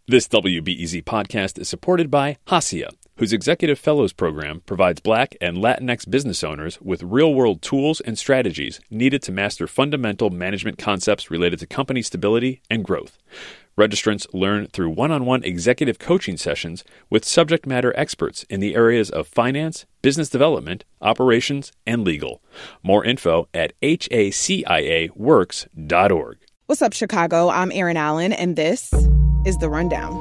This WBEZ podcast is supported by Hacia, whose Executive Fellows Program provides Black and Latinx business owners with real-world tools and strategies needed to master fundamental management concepts related to company stability and growth. Registrants learn through one-on-one executive coaching sessions with subject matter experts in the areas of finance, business development, operations, and legal. More info at haciaworks.org. What's up, Chicago? I'm Erin Allen, and this is The Rundown.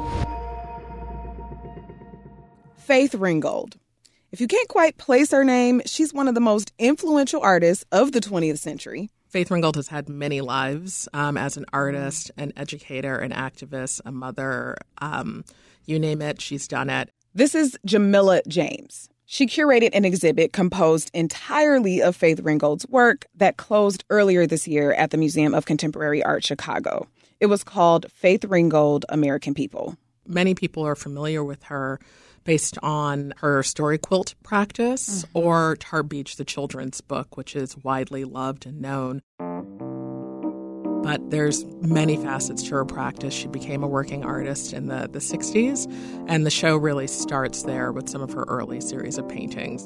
Faith Ringgold. If you can't quite place her name, she's one of the most influential artists of the 20th century. Faith Ringgold has had many lives as an artist, an educator, an activist, a mother. You name it, she's done it. This is Jamila James. She curated an exhibit composed entirely of Faith Ringgold's work that closed earlier this year at the Museum of Contemporary Art, Chicago. It was called Faith Ringgold, American People. Many people are familiar with her based on her story quilt practice or Tar Beach, the children's book, which is widely loved and known. But there's many facets to her practice. She became a working artist in the 60s, and the show really starts there with some of her early series of paintings.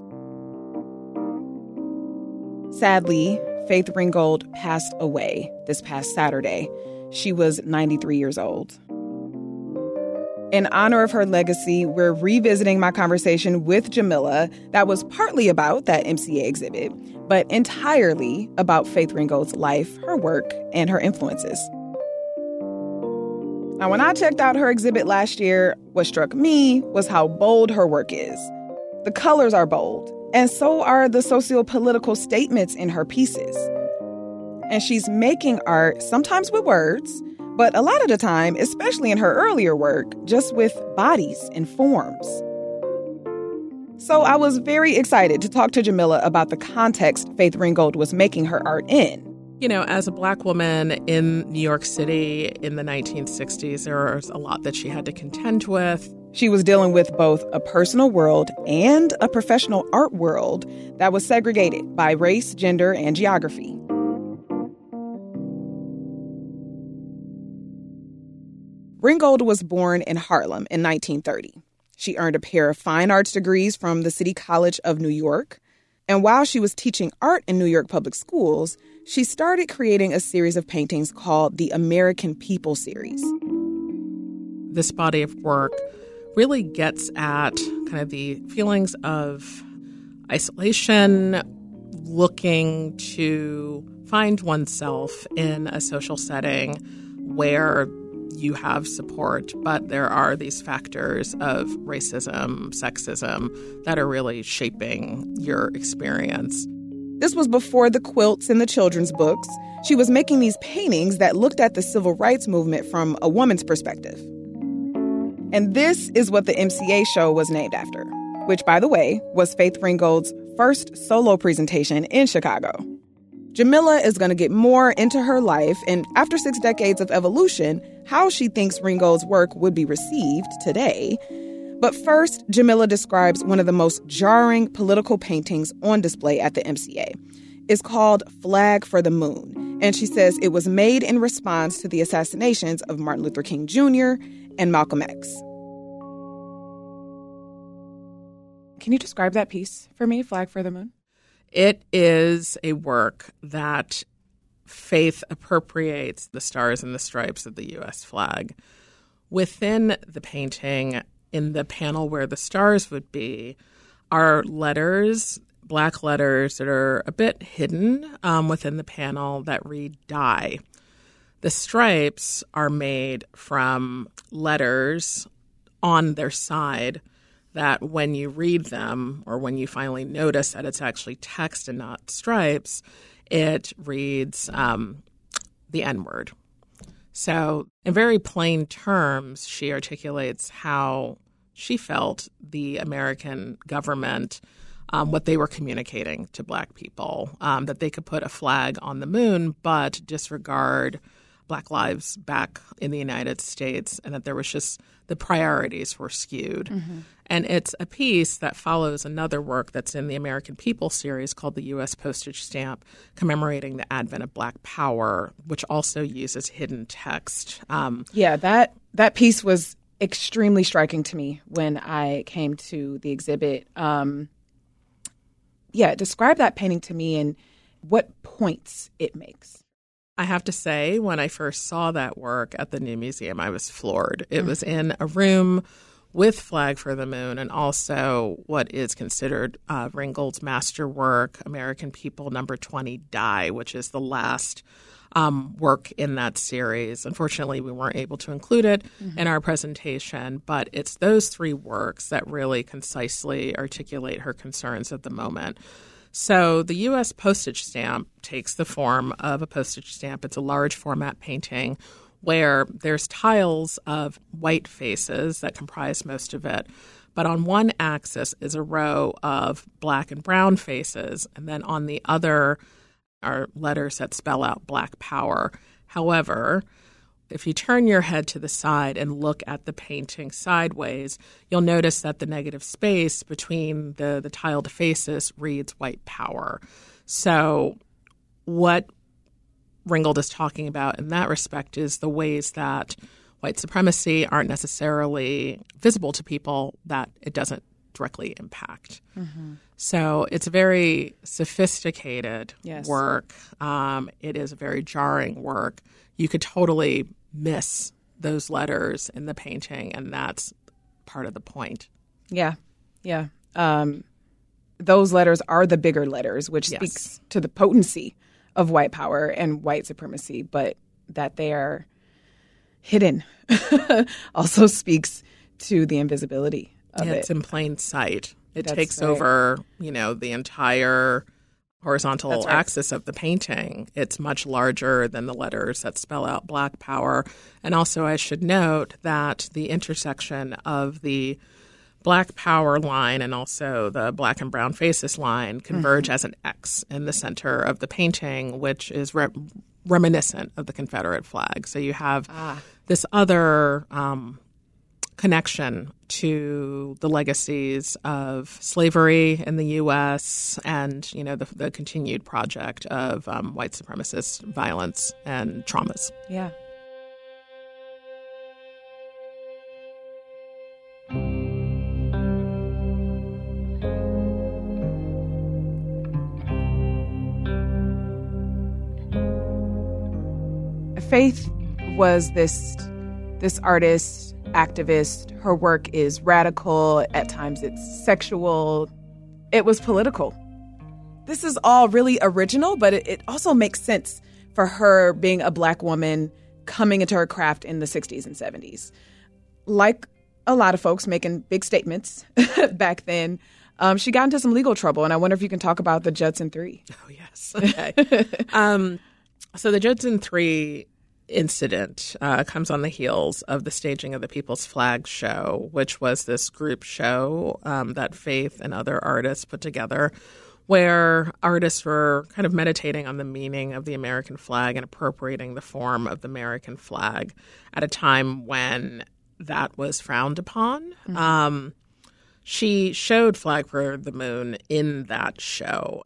Sadly, Faith Ringgold passed away this past Saturday. She was 93 years old. In honor of her legacy, we're revisiting my conversation with Jamila that was partly about that MCA exhibit, but entirely about Faith Ringgold's life, her work, and her influences. Now, when I checked out her exhibit last year, what struck me was how bold her work is. The colors are bold, and so are the socio-political statements in her pieces. And she's making art, sometimes with words, but a lot of the time, especially in her earlier work, just with bodies and forms. So I was very excited to talk to Jamila about the context Faith Ringgold was making her art in. You know, as a Black woman in New York City in the 1960s, there was a lot that she had to contend with. She was dealing with both a personal world and a professional art world that was segregated by race, gender, and geography. Ringgold was born in Harlem in 1930. She earned a pair of fine arts degrees from the City College of New York. And while she was teaching art in New York public schools, she started creating a series of paintings called the American People series. This body of work really gets at kind of the feelings of isolation, looking to find oneself in a social setting where you have support, but there are these factors of racism, sexism that are really shaping your experience. This was before the quilts and the children's books. She was making these paintings that looked at the civil rights movement from a woman's perspective. And this is what the MCA show was named after, which, by the way, was Faith Ringgold's first solo presentation in Chicago. Jamila is going to get more into her life and, after 6 decades of evolution, how she thinks Ringgold's work would be received today. But first, Jamila describes one of the most jarring political paintings on display at the MCA. It's called Flag for the Moon, and she says it was made in response to the assassinations of Martin Luther King Jr. and Malcolm X. Can you describe that piece for me, Flag for the Moon? It is a work that Faith appropriates the stars and the stripes of the U.S. flag. Within the painting, in the panel where the stars would be, are letters, black letters that are a bit hidden within the panel that read "Die." The stripes are made from letters on their side that when you read them, or when you finally notice that it's actually text and not stripes, it reads the N-word. So in very plain terms, she articulates how she felt the American government, what they were communicating to Black people, that they could put a flag on the moon but disregard Black lives back in the United States, and that there was just the priorities were skewed. Mm-hmm. And it's a piece that follows another work that's in the American People series called the U.S. Postage Stamp, commemorating the advent of Black Power, which also uses hidden text. That piece was extremely striking to me when I came to the exhibit. Describe that painting to me and what points it makes. I have to say, when I first saw that work at the New Museum, I was floored. It was in a room with Flag for the Moon and also what is considered Ringgold's masterwork, American People No. 20 Die, which is the last work in that series. Unfortunately, we weren't able to include it in our presentation, but it's those three works that really concisely articulate her concerns at the moment. So the U.S. postage stamp takes the form of a postage stamp. It's a large format painting where there's tiles of white faces that comprise most of it. But on one axis is a row of black and brown faces, and then on the other are letters that spell out Black Power. However, if you turn your head to the side and look at the painting sideways, you'll notice that the negative space between the tiled faces reads White Power. So what Ringgold is talking about in that respect is the ways that white supremacy aren't necessarily visible to people that it doesn't directly impact. So it's a very sophisticated work. It is a very jarring work. You could totally miss those letters in the painting, and that's part of the point. Yeah. Those letters are the bigger letters, which speaks to the potency of white power and white supremacy, but that they are hidden also speaks to the invisibility of it. It's in plain sight. It takes over, the entire horizontal axis of the painting. It's much larger than the letters that spell out Black Power. And also I should note that the intersection of the Black Power line and also the black and brown faces line converge as an X in the center of the painting, which is reminiscent of the Confederate flag. So you have this other connection to the legacies of slavery in the U.S. and, the continued project of white supremacist violence and traumas. Yeah. Faith was this artist, activist. Her work is radical. At times it's sexual. It was political. This is all really original, but it also makes sense for her being a Black woman coming into her craft in the 60s and 70s. Like a lot of folks making big statements back then, she got into some legal trouble, and I wonder if you can talk about the Judson 3. Oh, yes. Okay. So the Judson 3 incident comes on the heels of the staging of the People's Flag Show, which was this group show that Faith and other artists put together, where artists were kind of meditating on the meaning of the American flag and appropriating the form of the American flag at a time when that was frowned upon. She showed Flag for the Moon in that show.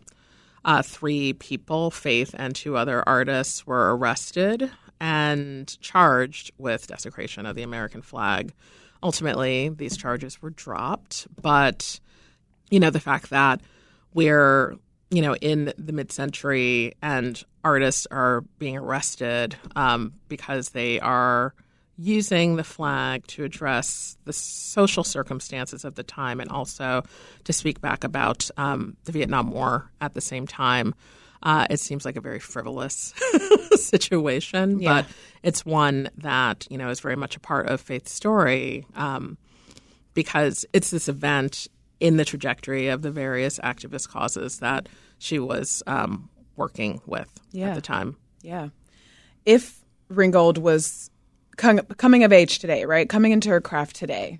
3 people, Faith and 2 other artists, were arrested and charged with desecration of the American flag. Ultimately, these charges were dropped. But, the fact that we're, in the mid-century and artists are being arrested because they are using the flag to address the social circumstances of the time and also to speak back about the Vietnam War at the same time. It seems like a very frivolous situation, but it's one that, is very much a part of Faith's story because it's this event in the trajectory of the various activist causes that she was working with at the time. Yeah. If Ringgold was coming of age today, right, coming into her craft today,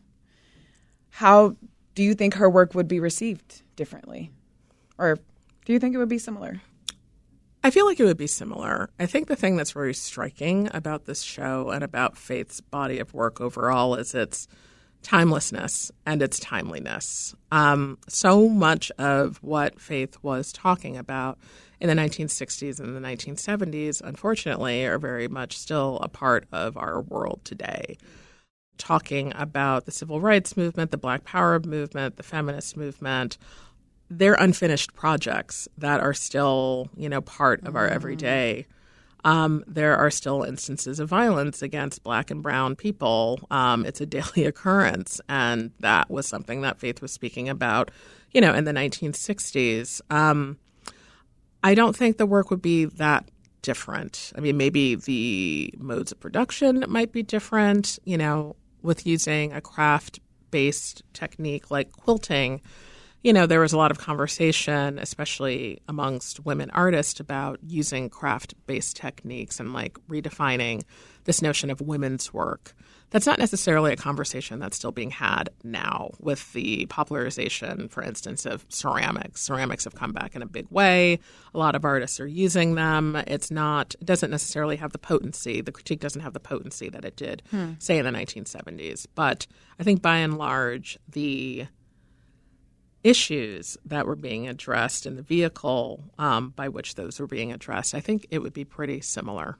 how do you think her work would be received differently? Or do you think it would be similar? I feel like it would be similar. I think the thing that's very striking about this show and about Faith's body of work overall is its timelessness and its timeliness. So much of what Faith was talking about in the 1960s and the 1970s, unfortunately, are very much still a part of our world today. talking about the civil rights movement, the Black Power movement, the feminist movement. They're unfinished projects that are still, part of our everyday. There are still instances of violence against Black and brown people. It's a daily occurrence, and that was something that Faith was speaking about, in the 1960s. I don't think the work would be that different. I mean, maybe the modes of production might be different, with using a craft-based technique like quilting. There was a lot of conversation, especially amongst women artists, about using craft-based techniques and like redefining this notion of women's work. That's not necessarily a conversation that's still being had now with the popularization, for instance, of ceramics. Ceramics have come back in a big way. A lot of artists are using them. It doesn't necessarily have the potency. The critique doesn't have the potency that it did, say, in the 1970s. But I think by and large, the issues that were being addressed in the vehicle by which those were being addressed, I think it would be pretty similar.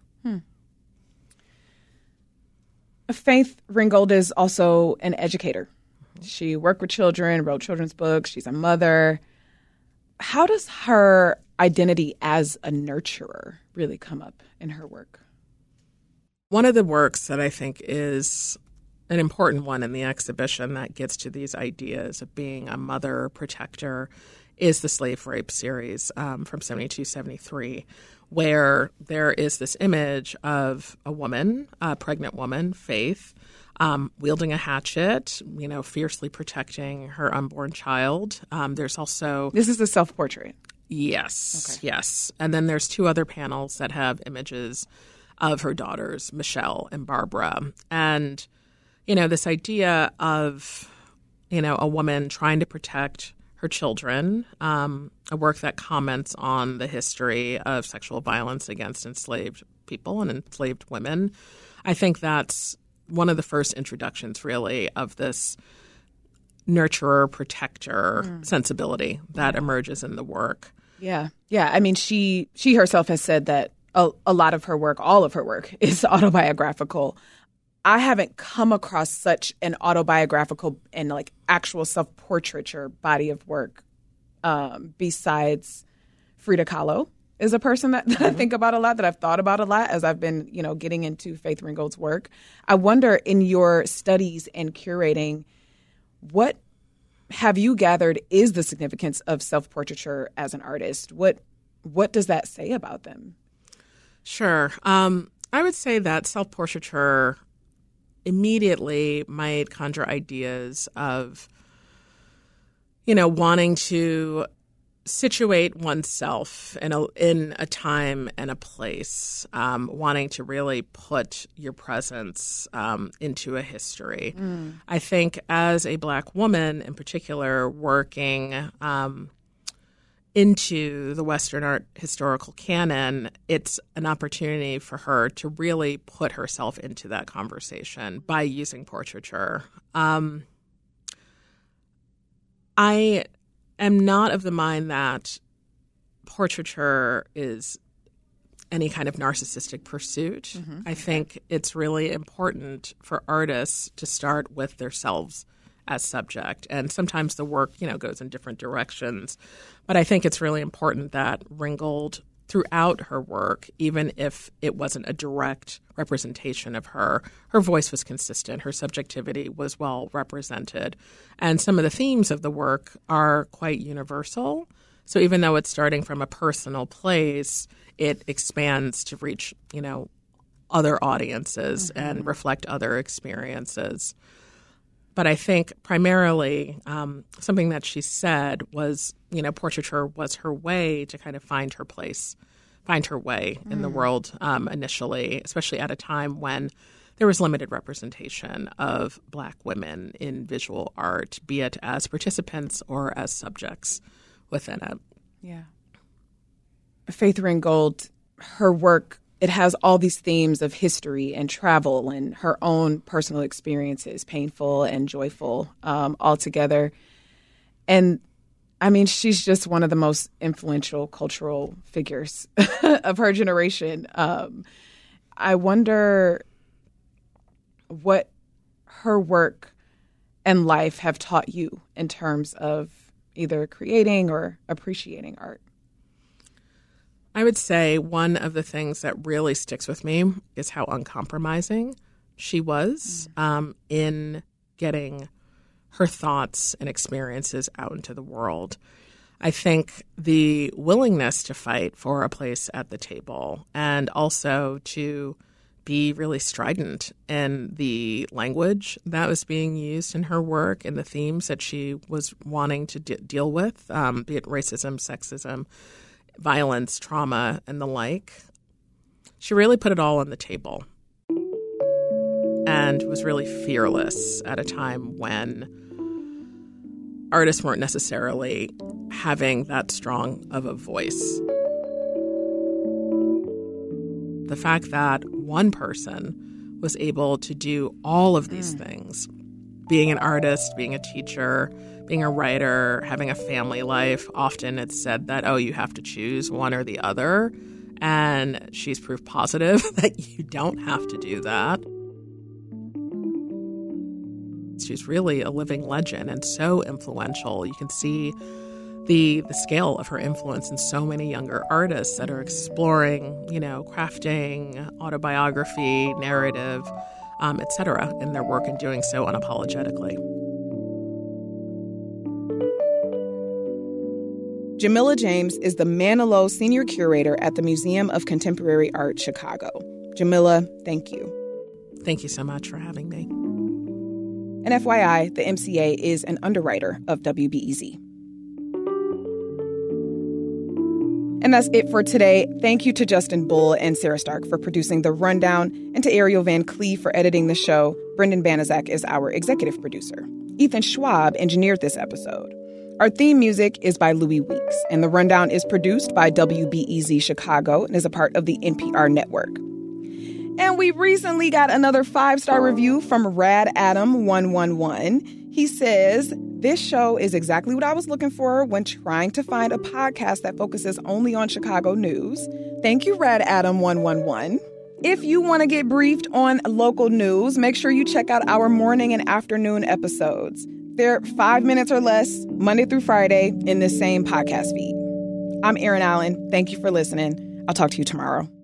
Faith Ringgold is also an educator. She worked with children, wrote children's books. She's a mother. How does her identity as a nurturer really come up in her work? One of the works that I think is an important one in the exhibition that gets to these ideas of being a mother protector is the slave rape series from 72-73, where there is this image of a woman, a pregnant woman, Faith, wielding a hatchet, fiercely protecting her unborn child. There's also... This is a self-portrait. Yes, okay. Yes. And then there's two other panels that have images of her daughters, Michelle and Barbara. And, this idea of, a woman trying to protect her children, a work that comments on the history of sexual violence against enslaved people and enslaved women. I think that's one of the first introductions, really, of this nurturer, protector sensibility that emerges in the work. Yeah. I mean, she herself has said that a lot of her work, all of her work, is autobiographical. I haven't come across such an autobiographical and like actual self-portraiture body of work besides Frida Kahlo is a person that I think about a lot, that I've thought about a lot as I've been, getting into Faith Ringgold's work. I wonder, in your studies and curating, what have you gathered is the significance of self-portraiture as an artist? What does that say about them? Sure. I would say that self-portraiture immediately might conjure ideas of, wanting to situate oneself in a time and a place, wanting to really put your presence into a history. I think as a Black woman in particular working into the Western art historical canon, it's an opportunity for her to really put herself into that conversation by using portraiture. I am not of the mind that portraiture is any kind of narcissistic pursuit. I think it's really important for artists to start with themselves as subject. And sometimes the work, goes in different directions. But I think it's really important that Ringgold, throughout her work, even if it wasn't a direct representation of her voice was consistent. Her subjectivity was well represented. And some of the themes of the work are quite universal. So even though it's starting from a personal place, it expands to reach, other audiences and reflect other experiences. But I think primarily something that she said was, portraiture was her way to kind of find her place, find her way in the world initially, especially at a time when there was limited representation of Black women in visual art, be it as participants or as subjects within it. Yeah. Faith Ringgold, her work, it has all these themes of history and travel and her own personal experiences, painful and joyful, all together. And I mean, she's just one of the most influential cultural figures of her generation. I wonder what her work and life have taught you in terms of either creating or appreciating art? I would say one of the things that really sticks with me is how uncompromising she was in getting her thoughts and experiences out into the world. I think the willingness to fight for a place at the table and also to be really strident in the language that was being used in her work and the themes that she was wanting to deal with, be it racism, sexism, violence, trauma, and the like. She really put it all on the table and was really fearless at a time when artists weren't necessarily having that strong of a voice. The fact that one person was able to do all of these things, being an artist, being a teacher, being a writer, having a family life, often it's said that, oh, you have to choose one or the other. And she's proof positive that you don't have to do that. She's really a living legend and so influential. You can see the scale of her influence in so many younger artists that are exploring, crafting, autobiography, narrative, etc. in their work and doing so unapologetically. Jamila James is the Manilow Senior Curator at the Museum of Contemporary Art, Chicago. Jamila, thank you. Thank you so much for having me. And FYI, the MCA is an underwriter of WBEZ. And that's it for today. Thank you to Justin Bull and Sarah Stark for producing The Rundown, and to Ariel Van Cleve for editing the show. Brendan Banaszak is our executive producer. Ethan Schwab engineered this episode. Our theme music is by Louis Weeks, and The Rundown is produced by WBEZ Chicago and is a part of the NPR network. And we recently got another 5-star review from Rad Adam 111. He says, "This show is exactly what I was looking for when trying to find a podcast that focuses only on Chicago news." Thank you, Rad Adam 111. If you want to get briefed on local news, make sure you check out our morning and afternoon episodes. They're 5 minutes or less, Monday through Friday, in the same podcast feed. I'm Erin Allen. Thank you for listening. I'll talk to you tomorrow.